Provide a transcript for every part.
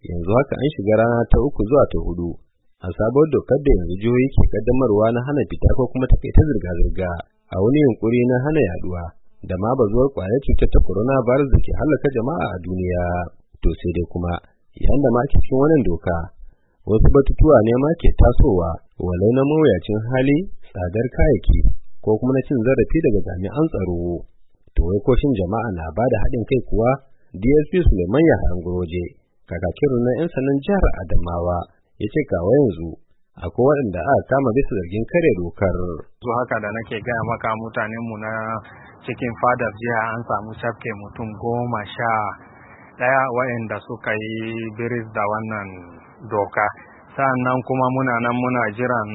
yanzu haka an shiga rana ta 3 zuwa ta 4 a sabuwar dokar da yanzu jihohi ke kaddamarwa na hana fita ko kuma takaita zirga-zirga a wani yunkuri na hana yaduwa da ma bazuwar kwayar cutar ta coronavirus da ke halaka jama'a a duniya. To sai dai kuma yayin da ma ake cikin wannan doka wasu batutuwa ne ma ke tasowa walau na mawuyacin hali, tsadar kayayyaki ko kuma na cin zarafi daga jami'an tsaro. To wai ko shin jama'a na ba da haɗin kai kuwa? DSP Suleiman Yaharan Guroje, kakakin na 'yan sandan jihar Adamawa, ya ce kawo yanzu akwai waɗanda aka kama bisa zargin kare dokar. Su haka da nake gaya maka mutanenmu na cikin fadar jiha an samu shafke mutum 11 waɗanda suka yi biris da wannan doka. Sa'annan kuma muna nan muna jiran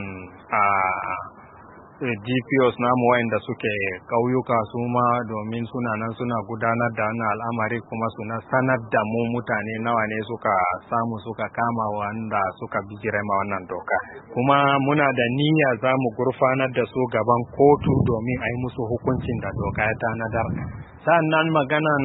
DPOs namu waɗanda suke ƙauyuka su ma domin suna nan suna gudanar da wannan al'amari kuma suna sanar da mu mutane nawa ne suka samu suka kama wanda suka bijire ma wannan doka. Kuma muna da niyya za mu gurfanar da su gaban kotu domin a yi musu hukuncin da doka ya tanadar. Sa'annan maganan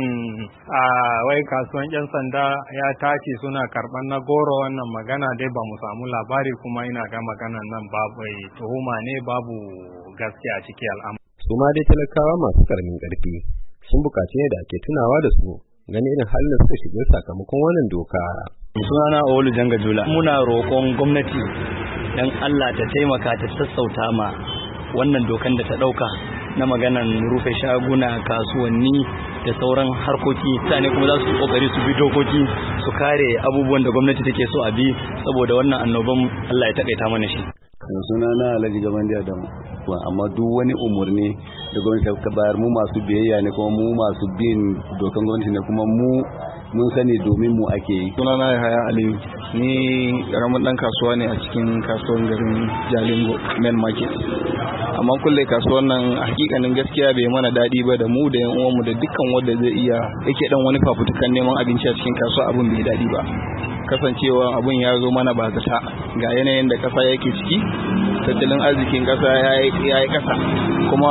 wai kasuwan 'yan sanda ya tashi suna karɓar na goro, wannan magana dai ba mu samu labari kuma ina ga maganan nan babu tuhuma ne, babu gaskiya a ciki al'amari. Su ma dai talakawa masu karamin ƙarfi sun buƙaci ne da ake tunawa da su gani irin halin da suka shiga sakamakon wannan doka. Sunana Olu Jangajula. Muna roƙon gwamnati dan Allah ta taimaka ta sassauta ma wannan dokan da ta ɗauka na maganan rufe shaguna, kasuwanni da sauran harkoki. Mutane kuma za su kokari su bi dokoki su kare abubuwan da gwamnati take so a bi saboda wannan annoban Allah ya takaita mana shi. Sunana Alhaji Gamandi Adamu. Amma duk wani umurni da gwamnati ta bayar mu masu biyayya ne kuma mu masu bin dokan gwamnati ne kuma mun sani domin mu ake yi. Sunana Yahaya Aliyu, ni karamin dan kasuwa ne a cikin kasuwar garin Jalingo Main Market. Amma kulle kasuwar nan hakikanin gaskiya bai mana daɗi ba da mu da yan uwanmu da dukkan wanda zai iya yake dan wani fafutukan neman abinci a cikin kasuwa abun bai daɗi ba. Kasancewa abun ya zo mana ba zata ga yanayin da kasa yake ciki, tattalin arzikin kasa ya yi kasa, kuma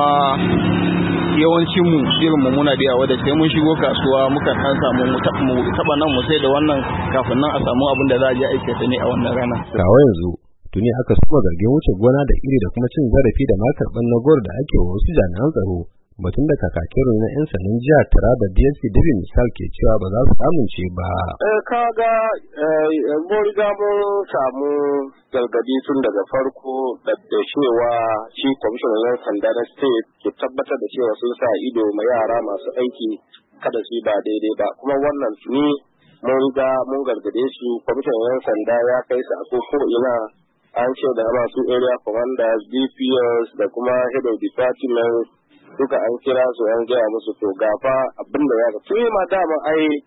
yawancin mu irin mu muna da wadda sai mun shigo kasuwa muka kan samu mu taba nan mu sai da wannan kafin nan a samu abin da za a je aikata ne a wannan rana. Kawo yanzu tuni aka suma zargin wuce gona da iri da kuma cin zarafi da ma karɓar na goro da ake wa wasu jami'an tsaro, batun da kakakin na 'yan sandan jihar Taraba DSP David Misal ke cewa ba za su amince ba. Kaga mun riga mun samu gargadi tun daga farko da cewa shi kwamishinan 'yan sanda na state ke tabbatar da cewa sun sa ido ma yara masu aiki kada su yi ba daidai ba, kuma wannan tuni mun riga mun gargade su. Kwamishinan 'yan sanda ya kai su a ko ina an ce da masu area commanders, DPOs da kuma head of department duka an kira su an gaya musu to gafa abin da ya tuni ma dama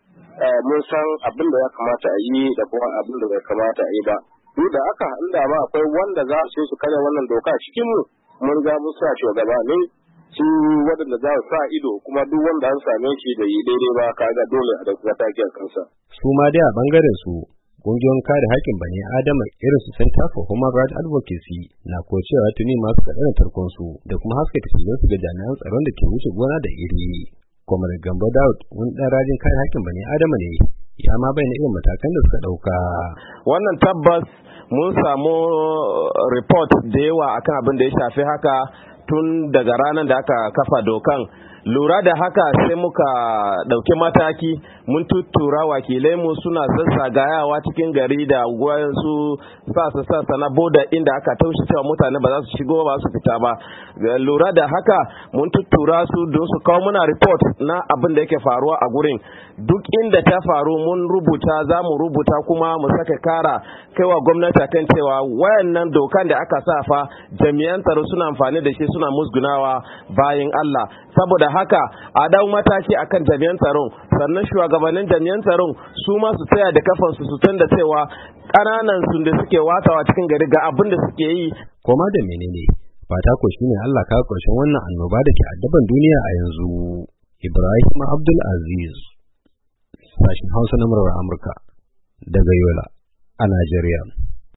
mun san abin da ya kamata a yi da kuma abin da bai kamata a yi ba. Duk da haka inda ma akwai wanda za su karya wannan doka cikin mu mun ga mun sa shugabanni su waɗanda za su sa ido, kuma duk wanda an same shi da yi daidai ba kaga dole a dauki mataki a kansa. Su ma dai a bangaren su kungiyoyin kare haƙƙin bani adama irin su Center for Human Rights Advocacy na ko cewa tuni masu kaɗan tarkonsu da kuma haskaka su ga jami'an tsaron da ke wuce gona da iri. Kwamar Gambo Daud wani ɗan rajin kare haƙƙin bani adama ne ya ma bayyana irin matakan da suka ɗauka. Wannan tabbas mun samu report da yawa akan abin da ya shafi haka tun daga ranar da aka kafa dokan. Lura da haka sai muka ɗauki mataki, mun tuttura wakilai mu suna sassagayawa cikin gari da wasu sassa na boda inda aka taushe cewa mutane ba za su shigo ba su fita ba. Lura da haka mun tuttura su don su kawo muna report na abin da yake faruwa a gurin. Duk inda ta faru mun rubuta, za mu rubuta kuma mu saka kara kaiwa gwamnati kan cewa wayannan dokan da aka sa fa jami'an tsaro suna amfani da shi suna musgunawa bayin Allah. Saboda haka a dau mataki akan jami'an tsaron, sannan shugabannin jami'an tsaron su ma su tsaya da kafansu su tunda cewa ƙananan sun da suke watawa cikin gari ga abin da suke yi. Koma da menene fata ko shine Allah ka ƙarshen wannan annoba da ke addaban duniya a yanzu. Ibrahim Abdul Aziz, sashin Hausa na Amurka daga Yola a Najeriya.